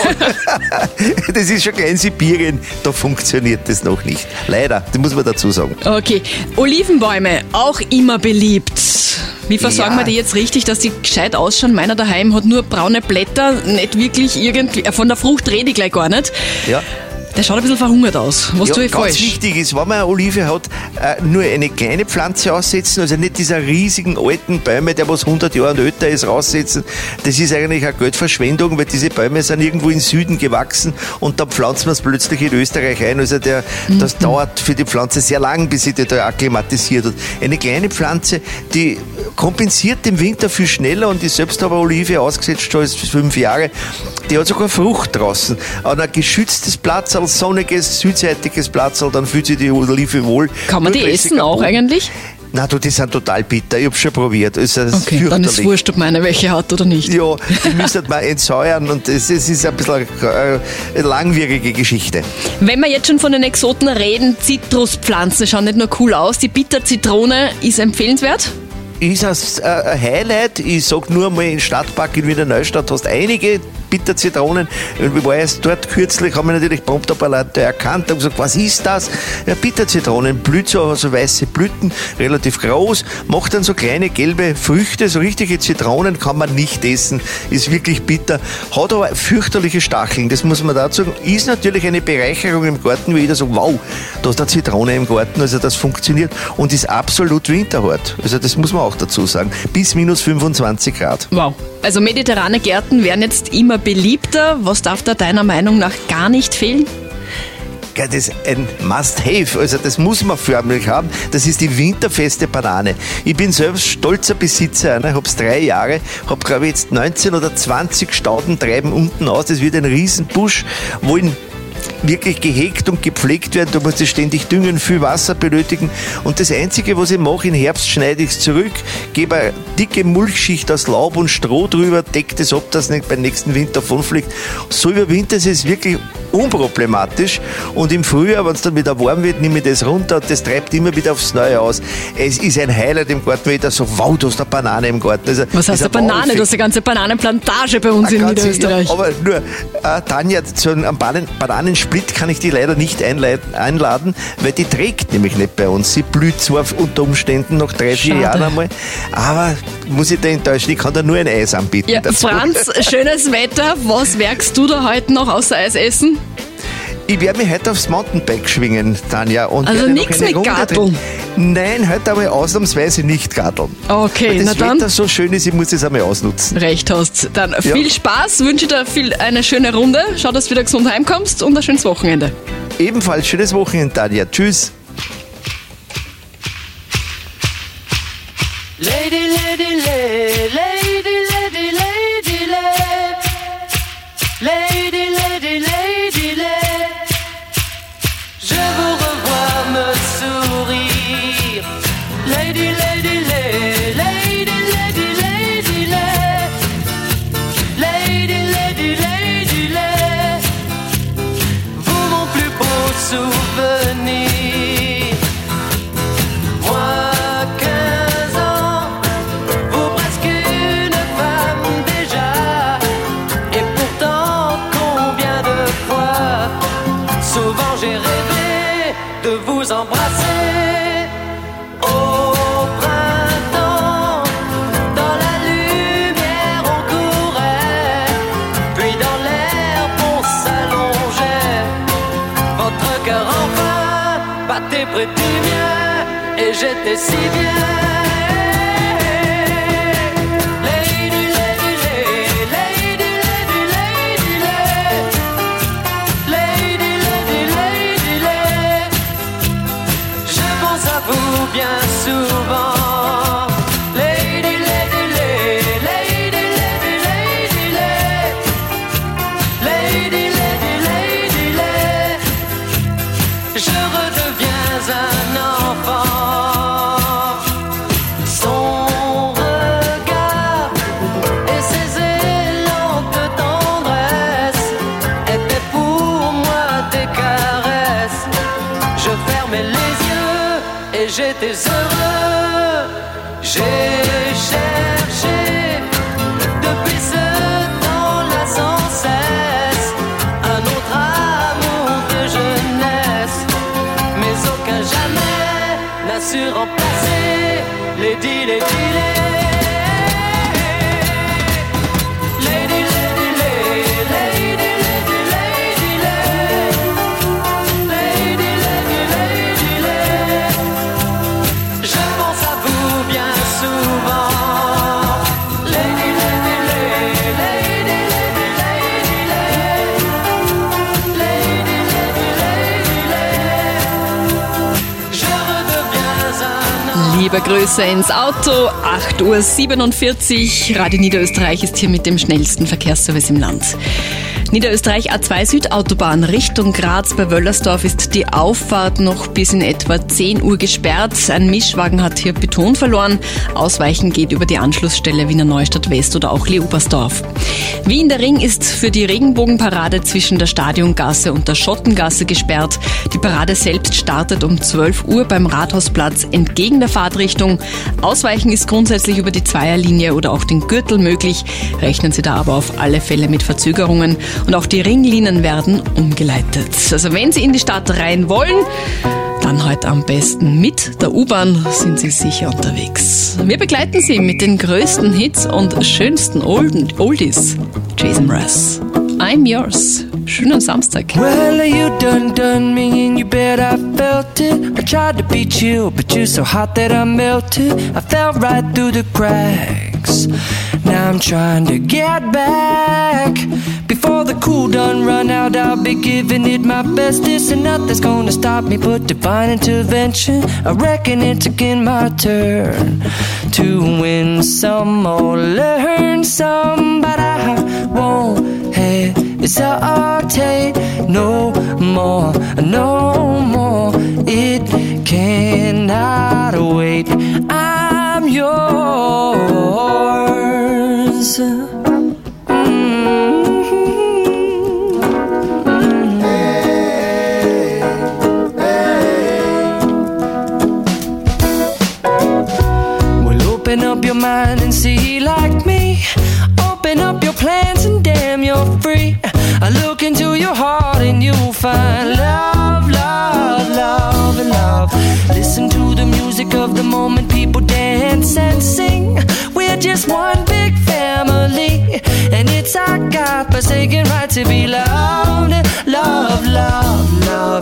Ja, das ist schon klein Sibirien, da funktioniert das noch nicht. Leider, das muss man dazu sagen. Okay, Olivenbäume, auch immer beliebt. Wie versorgen Ja. wir die jetzt richtig, dass die gescheit ausschauen? Meiner daheim hat nur braune Blätter, nicht wirklich irgendwie, äh, von der Frucht rede ich gleich gar nicht. Ja. Der schaut ein bisschen verhungert aus. Was ja, tue ich ganz falsch? wichtig ist, wenn man eine Olive hat, äh, nur eine kleine Pflanze aussetzen, also nicht dieser riesigen alten Bäume, der was hundert Jahre und älter ist, raussetzen. Das ist eigentlich eine Geldverschwendung, weil diese Bäume sind irgendwo im Süden gewachsen und dann pflanzen wir es plötzlich in Österreich ein. Also der, Mhm. das dauert für die Pflanze sehr lang, bis sie die da akklimatisiert hat. Eine kleine Pflanze, die kompensiert im Winter viel schneller und ich selbst habe eine Olive ausgesetzt, schon als fünf Jahre. Die hat sogar Frucht draußen. An ein geschütztes Platz, als sonniges, südseitiges Platz, dann fühlt sich die Olive wohl. Kann man die essen auch eigentlich? Na du, die sind total bitter. Ich habe schon probiert. Es ist Okay, dann ist fürchterlich. wurscht, ob meine welche hat oder nicht. Ja, die müssen man entsäuern und es es ist ein bisschen eine, eine langwierige Geschichte. Wenn wir jetzt schon von den Exoten reden, Zitruspflanzen schauen nicht nur cool aus. Die Bitterzitrone ist empfehlenswert. Ist das ein Highlight. Ich sag nur mal, in Stadtpark in Wiener Neustadt hast einige Bitterzitronen. Ich war erst dort kürzlich, haben wir natürlich prompt ein paar Leute erkannt und gesagt, was ist das? Ja, Bitterzitronen, blüht so, so weiße Blüten, relativ groß, macht dann so kleine gelbe Früchte, so richtige Zitronen kann man nicht essen, ist wirklich bitter, hat aber fürchterliche Stacheln, das muss man dazu sagen, ist natürlich eine Bereicherung im Garten, wie jeder sagt, wow, da ist eine Zitrone im Garten, also das funktioniert und ist absolut winterhart, also das muss man auch dazu sagen, bis minus fünfundzwanzig Grad. Wow. Also mediterrane Gärten werden jetzt immer beliebter. Was darf da deiner Meinung nach gar nicht fehlen? Ja, das ist ein Must-Have, also das muss man förmlich haben. Das ist die winterfeste Banane. Ich bin selbst stolzer Besitzer einer, ich habe es drei Jahre, habe glaube ich jetzt neunzehn oder zwanzig Stauden treiben unten aus. Das wird ein Riesenbusch, wo in wirklich gehegt und gepflegt werden. Du musst es ständig düngen, viel Wasser benötigen. Und das Einzige, was ich mache, im Herbst schneide ich es zurück, gebe eine dicke Mulchschicht aus Laub und Stroh drüber, decke das ab, dass es nicht beim nächsten Winter davonfliegt. So überwintern ist es wirklich unproblematisch. Und im Frühjahr, wenn es dann wieder warm wird, nehme ich das runter und das treibt immer wieder aufs Neue aus. Es ist ein Highlight im Garten, wenn ich da so, wow, du hast eine Banane im Garten. Also, Was heißt eine Banane? Du hast eine ganze Bananenplantage bei uns in Niederösterreich. Ja, aber nur, äh, Tanja, zu einem Banan Bananensplit kann ich die leider nicht einladen, einladen, weil die trägt nämlich nicht bei uns. Sie blüht zwar unter Umständen nach drei, vier Schade. Jahren einmal, aber muss ich da enttäuschen, ich kann da nur ein Eis anbieten. Ja, dazu. Franz, schönes Wetter. Was werkst du da heute noch außer Eis essen? Ich werde mich heute aufs Mountainbike schwingen, Tanja. Und Also werde noch nichts eine mit Runde Garteln? drehen. Nein, heute einmal ausnahmsweise nicht garteln. Okay, Weil das na dann. Wetter so schön ist, ich muss das einmal ausnutzen. Recht hast. Dann Ja. viel Spaß, wünsche dir viel, eine schöne Runde. Schau, dass du wieder gesund heimkommst und ein schönes Wochenende. Ebenfalls schönes Wochenende, Tanja. Tschüss. Lady, lady, lady, lady, lady, lady, lady, lady, lady, lady. interprété bien et j'étais si bien. Lady, lady, lady, lady, lady, lady, lady, lady, lady, lady. Je pense à vous bien souvent. J'étais heureux, j'ai cherché depuis ce temps-là sans cesse un autre amour de jeunesse, mais aucun jamais n'a su remplacer les dix, les dix, les Liebe Grüße ins Auto, acht Uhr siebenundvierzig. Radio Niederösterreich ist hier mit dem schnellsten Verkehrsservice im Land. Niederösterreich A zwei Südautobahn Richtung Graz bei Wöllersdorf ist die Auffahrt noch bis in etwa zehn Uhr gesperrt. Ein Mischwagen hat hier Beton verloren. Ausweichen geht über die Anschlussstelle Wiener Neustadt West oder auch Leobersdorf. Wien der Ring ist für die Regenbogenparade zwischen der Stadiongasse und der Schottengasse gesperrt. Die Parade selbst startet um zwölf Uhr beim Rathausplatz entgegen der Fahrtrichtung. Ausweichen ist grundsätzlich über die Zweierlinie oder auch den Gürtel möglich. Rechnen Sie da aber auf alle Fälle mit Verzögerungen. Und auch die Ringlinien werden umgeleitet. Also wenn Sie in die Stadt rein wollen, dann heute am besten mit der U-Bahn, sind Sie sicher unterwegs. Wir begleiten Sie mit den größten Hits und schönsten Olden, Oldies. Jason Mraz, I'm Yours. Schönen Samstag. Well, you done done me and you bet I felt it. I tried to beat you, but you're so hot that I melted. I fell right through the cracks. Now I'm trying to get back. Before the cool done run out, I'll be giving it my best. This and nothing's gonna stop me but divine intervention. I reckon it's again my turn to win some or learn some, but I won't hesitate no more, no more. It cannot wait. I'm yours. Open up your mind and see like me. Open up your plans and damn, you're free. I look into your heart and you'll find love, love, love, and love. Listen to the music of the moment, people dance and sing. We're just one big family, and it's our God-forsaken right to be loved, love, love, love,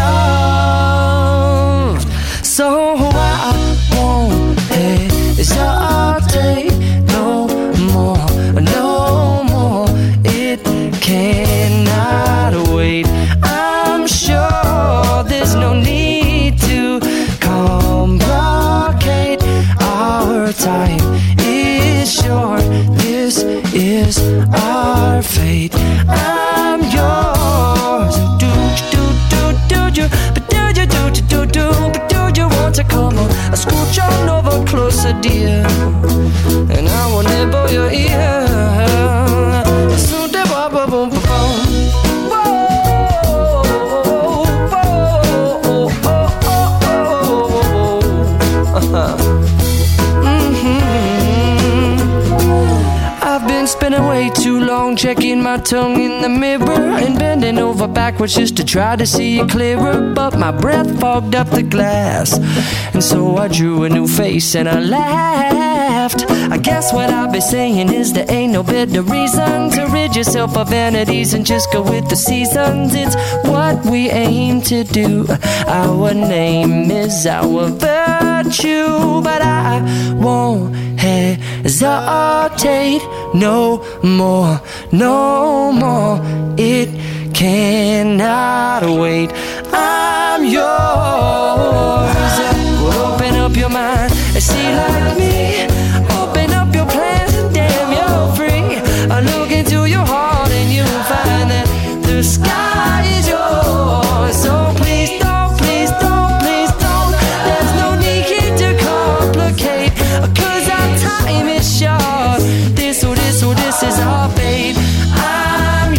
loved. So I won't hesitate no more, no more. It cannot wait. I'm sure there's no need to complicate. Our time is short. This is our fate. I'm yours. Do do do do do, but do do do do do, but do you want to come on? I scooch on over closer, dear, and I will nibble your ear. Soon the boom boom boom boom. I've been spending way too long checking my tongue in the mirror and bending over backwards just to try to see it clearer, but my breath fogged up the glass, and so I drew a new face and I laughed. left. I guess what I'll be saying is there ain't no better reason to rid yourself of vanities and just go with the seasons. It's what we aim to do. Our name is our virtue, but I won't hesitate no more, no more. It cannot wait. I'm yours. Well, open up your mind and see like me. Open up your plans and damn, you're free. I look into your heart and you'll find that the sky is yours. So please don't, please don't, please don't. There's no need here to complicate, 'cause our time is short. This, oh, this, oh, this is our fate. I'm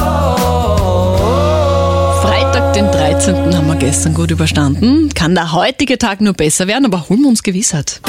yours. Freitag, den dreizehnten haben wir gestern gut überstanden. Kann der heutige Tag nur besser werden, aber holen wir uns Gewissheit.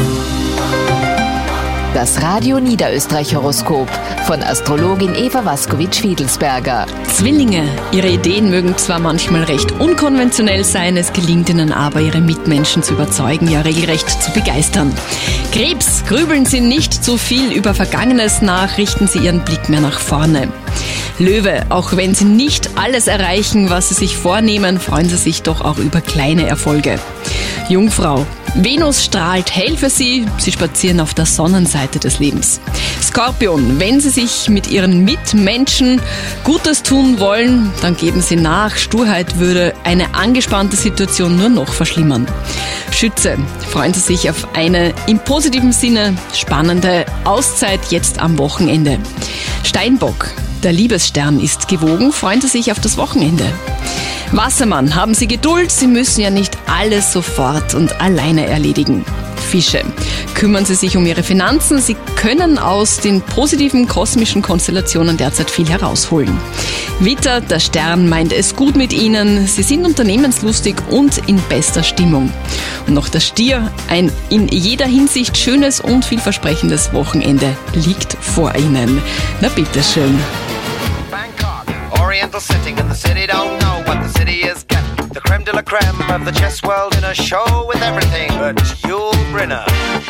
Das Radio Niederösterreich Horoskop von Astrologin Eva Waskowitsch-Fiedelsberger. Zwillinge, ihre Ideen mögen zwar manchmal recht unkonventionell sein, es gelingt ihnen aber, ihre Mitmenschen zu überzeugen, ja regelrecht zu begeistern. Krebs, grübeln Sie nicht zu viel über Vergangenes nach, richten Sie Ihren Blick mehr nach vorne. Löwe, auch wenn Sie nicht alles erreichen, was Sie sich vornehmen, freuen Sie sich doch auch über kleine Erfolge. Jungfrau, Venus strahlt hell für Sie, Sie spazieren auf der Sonnenseite des Lebens. Skorpion, wenn Sie sich mit Ihren Mitmenschen Gutes tun wollen, dann geben Sie nach. Sturheit würde eine angespannte Situation nur noch verschlimmern. Schütze, freuen Sie sich auf eine im positiven Sinne spannende Auszeit jetzt am Wochenende. Steinbock, der Liebesstern ist gewogen, freuen Sie sich auf das Wochenende. Wassermann, haben Sie Geduld, Sie müssen ja nicht alles sofort und alleine erledigen. Fische, kümmern Sie sich um Ihre Finanzen, Sie können aus den positiven kosmischen Konstellationen derzeit viel herausholen. Widder, der Stern meint es gut mit Ihnen, Sie sind unternehmenslustig und in bester Stimmung. Und noch der Stier, ein in jeder Hinsicht schönes und vielversprechendes Wochenende liegt vor Ihnen. Na bitteschön. Oriental setting and the city don't know what the city is getting. The creme de la creme of the chess world in a show with everything but Yul Brynner.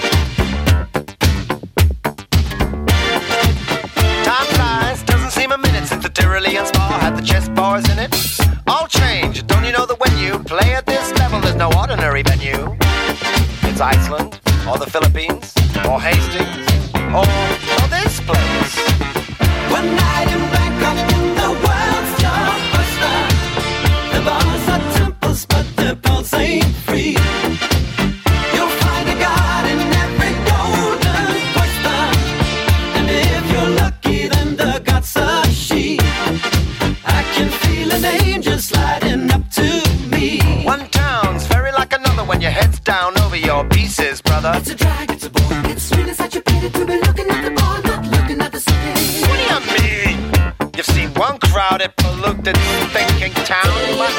Time flies, doesn't seem a minute since the Tyrolean Spa had the chess bars in it. All change, don't you know that when you play at this level there's no ordinary venue? It's Iceland, or the Philippines, or Hastings, or, or this place. One night in Bangkok in the world's your oyster. The bars are temples, but the pulse ain't free. You'll find a god in every golden oyster. And if you're lucky, then the god's a she. I can feel an angel sliding up to me. One town's very like another when your head's down over your pieces, brother. It's a drag, it's a bore, it's really such a pity to be looking at the bar, not looking at the city. What do you mean? You've seen one crowded, polluted, thinking town.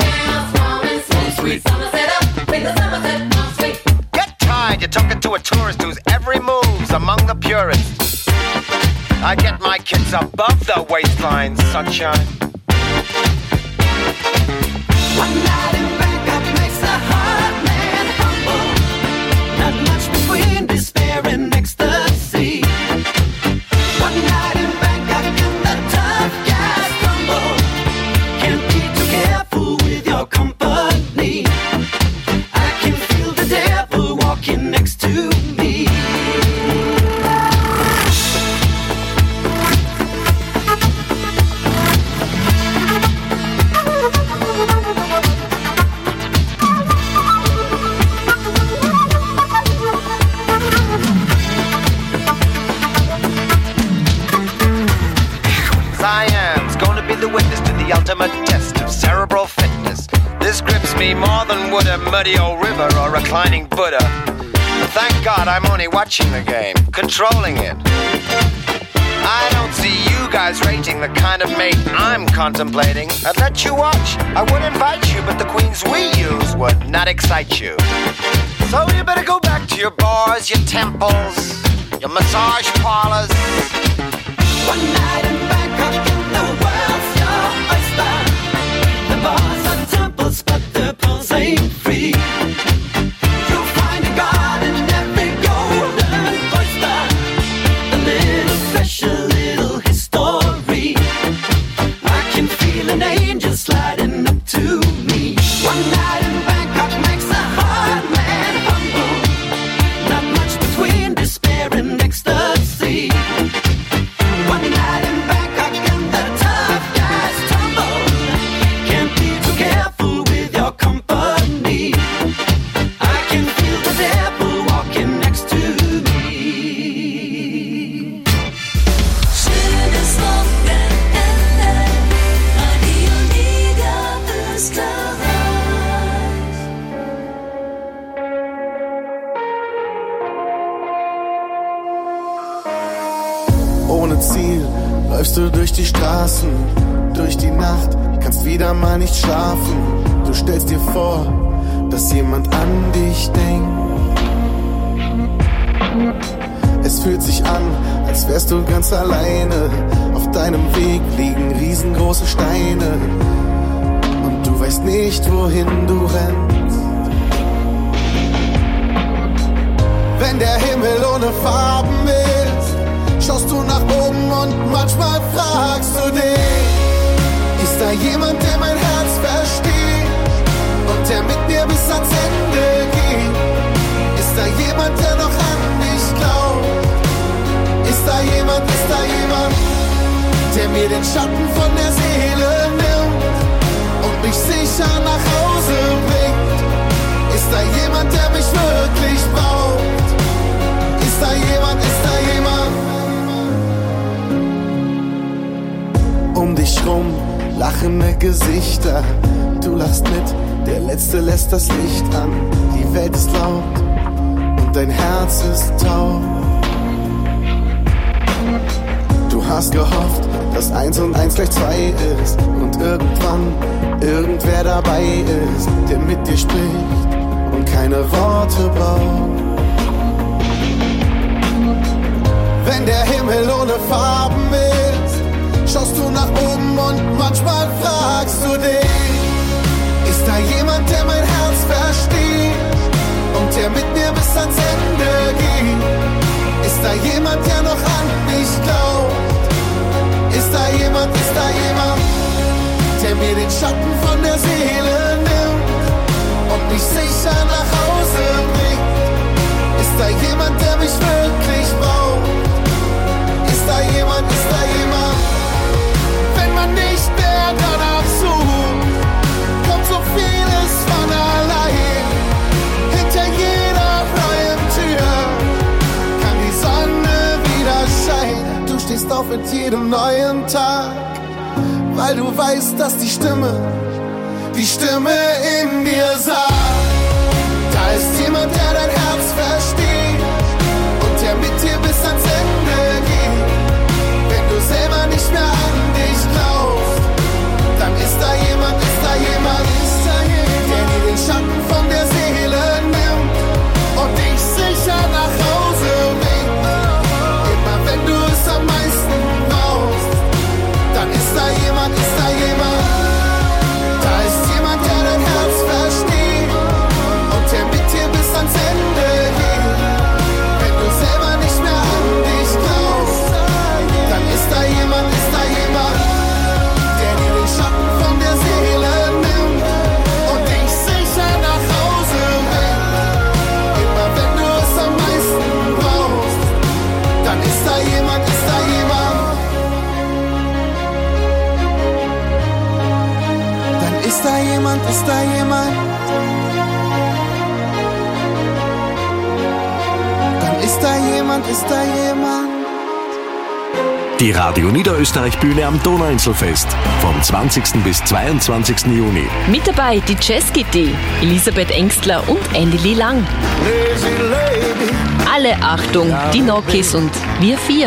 Get tired, you're talking to a tourist whose every move's among the purists. I get my kids above the waistline, sunshine. One night in Bangkok makes the heart man humble. Not much between despair and ecstasy. One night in Bangkok and the tough guys crumble. Can't be too careful with your company. I can feel the devil walking next to me. Science, gonna be the witness to the ultimate test of cerebral fitness. This grips me more than would a muddy old river or reclining Buddha. But thank God I'm only watching the game, controlling it. I don't see you guys rating the kind of mate I'm contemplating. I'd let you watch, I would invite you, but the queens we use would not excite you. So you better go back to your bars, your temples, your massage parlors. One night in Bangkok in the world's your oyster. The bars are temples, but the pulse ain't free. You'll find a god in every golden oyster. ohne Ziel läufst du durch die Straßen, durch die Nacht, kannst wieder mal nicht schlafen. Du stellst dir vor, dass jemand an dich denkt. Es fühlt sich an, als wärst du ganz alleine. Auf deinem Weg liegen riesengroße Steine und du weißt nicht, wohin du rennst. Wenn der Himmel ohne Farben ist, schaust du nach oben und manchmal fragst du dich, ist da jemand, der mein Herz versteht und der mit mir bis ans Ende geht? Ist da jemand, der noch an mich glaubt? Ist da jemand, ist da jemand, der mir den Schatten von der Seele nimmt und mich sicher nach Hause bringt? Ist da jemand, der mich wirklich braucht? Ist da jemand, ist da jemand? Um dich rum lachende Gesichter, du lachst mit, der Letzte lässt das Licht an. Die Welt ist laut und dein Herz ist taub. Du hast gehofft, dass eins und eins gleich zwei ist und irgendwann irgendwer dabei ist, der mit dir spricht und keine Worte braucht. Wenn der Himmel ohne Farben ist, schaust du nach oben und manchmal fragst du dich, ist da jemand, der mein Herz versteht und der mit mir bis ans Ende geht? Ist da jemand, der noch an mich glaubt? Ist da jemand, ist da jemand, der mir den Schatten von der Seele nimmt und mich sicher nach Hause bringt? Ist da jemand, der mich wirklich braucht? Ist da jemand, ist da jemand? Wenn man nicht mehr danach sucht, kommt so vieles von allein. Hinter jeder neuen Tür kann die Sonne wieder scheinen. Du stehst auf mit jedem neuen Tag, weil du weißt, dass die Stimme, die Stimme in dir sagt, da ist jemand, der dein Herz versteht und der mit dir bis ans Ende geht. Wenn du selber nicht mehr an dich glaubst, dann ist da jemand, ist da jemand, der dir den Schatten von der Seele nimmt und dich sicher nach Hause bringt. Immer wenn du es am meisten brauchst, dann ist da jemand, ist da jemand. Da ist jemand, der dein Herz versteht und der mit dir bis ans Ende geht. Wenn du selber nicht mehr an dich glaubst, dann ist da jemand, ist da jemand, der dir den Schatten von der Seele nimmt und dich sicher nach Hause bringt. Immer wenn du es am meisten brauchst, dann ist da jemand, ist da jemand. Dann ist da jemand, ist da jemand. Dann ist da jemand, ist da jemand. Die Radio Niederösterreich Bühne am Donauinselfest vom zwanzigsten bis zweiundzwanzigsten Juni. Mit dabei die Jazzkitty, Elisabeth Engstler und Andy Lee Lang. Alle Achtung, die Nokis und wir vier.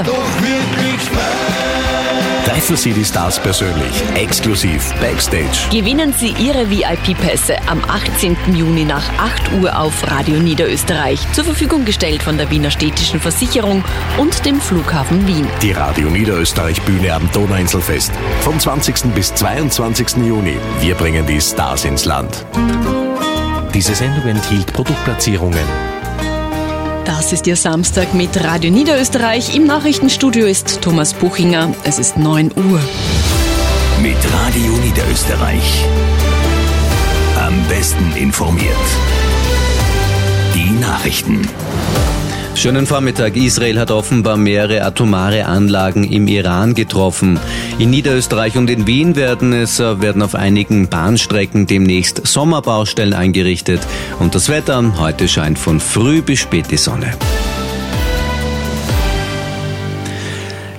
Treffen Sie die Stars persönlich, exklusiv, Backstage. Gewinnen Sie Ihre V I P-Pässe am achtzehnten Juni nach acht Uhr auf Radio Niederösterreich. Zur Verfügung gestellt von der Wiener Städtischen Versicherung und dem Flughafen Wien. Die Radio Niederösterreich Bühne am Donauinselfest vom zwanzigsten bis zweiundzwanzigsten Juni. Wir bringen die Stars ins Land. Diese Sendung enthielt Produktplatzierungen. Das ist Ihr Samstag mit Radio Niederösterreich. Im Nachrichtenstudio ist Thomas Buchinger. Es ist neun Uhr. Mit Radio Niederösterreich. Am besten informiert. Die Nachrichten. Schönen Vormittag. Israel hat offenbar mehrere atomare Anlagen im Iran getroffen. In Niederösterreich und in Wien werden es werden auf einigen Bahnstrecken demnächst Sommerbaustellen eingerichtet. Und das Wetter, heute scheint von früh bis spät die Sonne.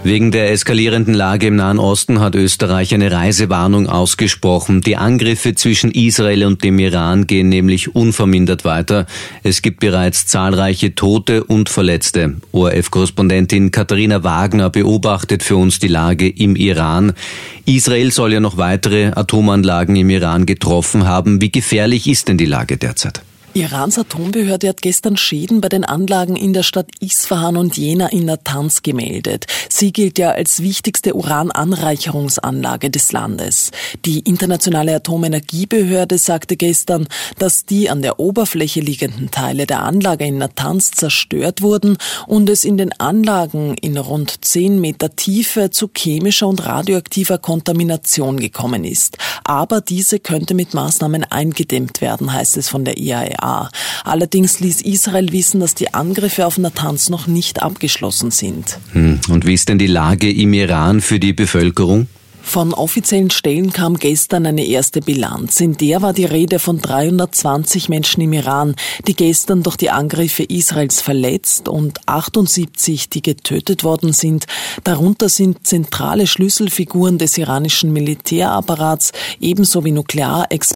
Wegen der eskalierenden Lage im Nahen Osten hat Österreich eine Reisewarnung ausgesprochen. Die Angriffe zwischen Israel und dem Iran gehen nämlich unvermindert weiter. Es gibt bereits zahlreiche Tote und Verletzte. O R F-Korrespondentin Katharina Wagner beobachtet für uns die Lage im Iran. Israel soll ja noch weitere Atomanlagen im Iran getroffen haben. Wie gefährlich ist denn die Lage derzeit? Irans Atombehörde hat gestern Schäden bei den Anlagen in der Stadt Isfahan und Jena in Natanz gemeldet. Sie gilt ja als wichtigste Urananreicherungsanlage des Landes. Die internationale Atomenergiebehörde sagte gestern, dass die an der Oberfläche liegenden Teile der Anlage in Natanz zerstört wurden und es in den Anlagen in rund zehn Meter Tiefe zu chemischer und radioaktiver Kontamination gekommen ist. Aber diese könnte mit Maßnahmen eingedämmt werden, heißt es von der I A E A. Allerdings ließ Israel wissen, dass die Angriffe auf Natanz noch nicht abgeschlossen sind. Hm. Und wie ist denn die Lage im Iran für die Bevölkerung? Von offiziellen Stellen kam gestern eine erste Bilanz. In der war die Rede von dreihundertzwanzig Menschen im Iran, die gestern durch die Angriffe Israels verletzt und achtundsiebzig, die getötet worden sind. Darunter sind zentrale Schlüsselfiguren des iranischen Militärapparats, ebenso wie Nuklearexperten